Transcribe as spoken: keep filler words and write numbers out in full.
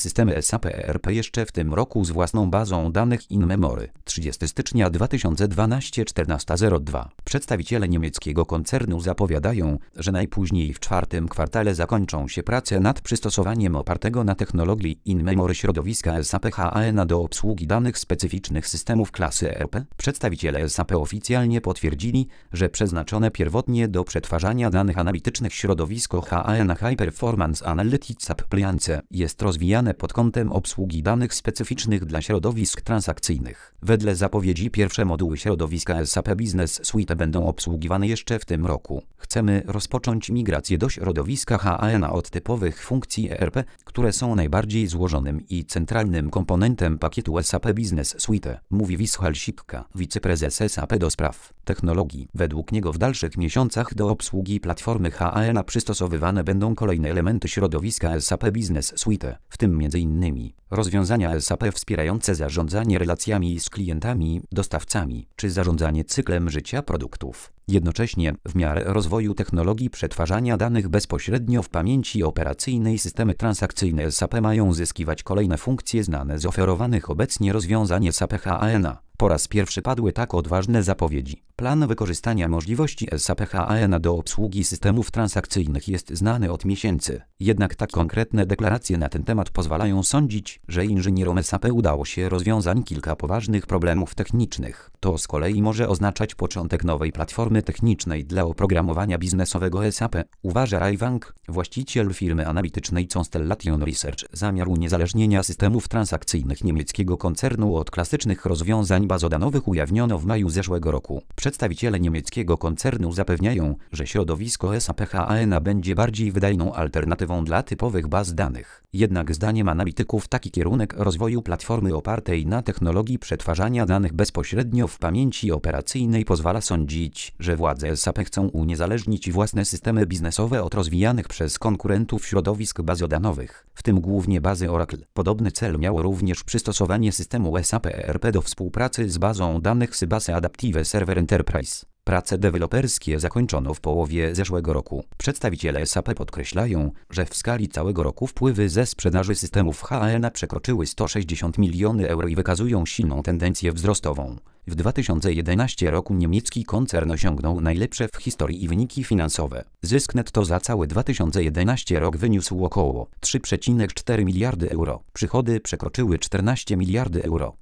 systemy S A P E R P jeszcze w tym roku z własną bazą danych in-memory. trzydziestego stycznia dwa tysiące dwunastego czternasta zero dwa. Przedstawiciele niemieckiego koncernu zapowiadają, że najpóźniej w czwartym kwartale zakończą się prace nad przystosowaniem opartego na technologii in-memory środowiska S A P H A N A do obsługi danych specyficznych systemów klasy E R P. Przedstawiciele S A P oficjalnie potwierdzili, że przeznaczone pierwotnie do przetwarzania danych analitycznych środowisko H A N A High Performance Analytics Appliance jest rozwijane pod kątem obsługi danych specyficznych dla środowisk transakcyjnych. Wedle zapowiedzi pierwsze moduły środowiska S A P Business Suite będą obsługiwane jeszcze w tym roku. Chcemy rozpocząć migrację do środowiska H A N A od typowych funkcji E R P, które są najbardziej złożonym i centralnym komponentem pakietu S A P Business Suite, mówi Wissal Sipka, wiceprezes S A P do spraw technologii. Według niego w dalszych miesiącach do obsługi platformy H A N A przystosowywane będą kolejne elementy środowiska S A P Business Suite, w tym między innymi rozwiązania S A P wspierające zarządzanie relacjami z klientami, dostawcami, czy zarządzanie cyklem życia produktów. Jednocześnie, w miarę rozwoju technologii przetwarzania danych bezpośrednio w pamięci operacyjnej systemy transakcyjne S A P mają zyskiwać kolejne funkcje znane z oferowanych obecnie rozwiązań S A P H A N A. Po raz pierwszy padły tak odważne zapowiedzi. Plan wykorzystania możliwości S A P H A N A do obsługi systemów transakcyjnych jest znany od miesięcy. Jednak tak konkretne deklaracje na ten temat pozwalają sądzić, że inżynierom S A P udało się rozwiązać kilka poważnych problemów technicznych. To z kolei może oznaczać początek nowej platformy technicznej dla oprogramowania biznesowego S A P, uważa Ray Wang, właściciel firmy analitycznej Constellation Research. Zamiar uniezależnienia systemów transakcyjnych niemieckiego koncernu od klasycznych rozwiązań bazodanowych ujawniono w maju zeszłego roku. Przedstawiciele niemieckiego koncernu zapewniają, że środowisko S A P H A N A będzie bardziej wydajną alternatywą dla typowych baz danych. Jednak zdaniem analityków taki kierunek rozwoju platformy opartej na technologii przetwarzania danych bezpośrednio w pamięci operacyjnej pozwala sądzić, że władze S A P chcą uniezależnić własne systemy biznesowe od rozwijanych przez konkurentów środowisk bazodanowych, w tym głównie bazy Oracle. Podobny cel miało również przystosowanie systemu S A P E R P do współpracy z bazą danych Sybase Adaptive Server Enterprise. Prace deweloperskie zakończono w połowie zeszłego roku. Przedstawiciele S A P podkreślają, że w skali całego roku wpływy ze sprzedaży systemów H A N A przekroczyły sto sześćdziesiąt milionów euro i wykazują silną tendencję wzrostową. W dwa tysiące jedenastym roku niemiecki koncern osiągnął najlepsze w historii wyniki finansowe. Zysk netto za cały dwa tysiące jedenasty rok wyniósł około trzy przecinek cztery miliardy euro. Przychody przekroczyły czternaście miliardów euro.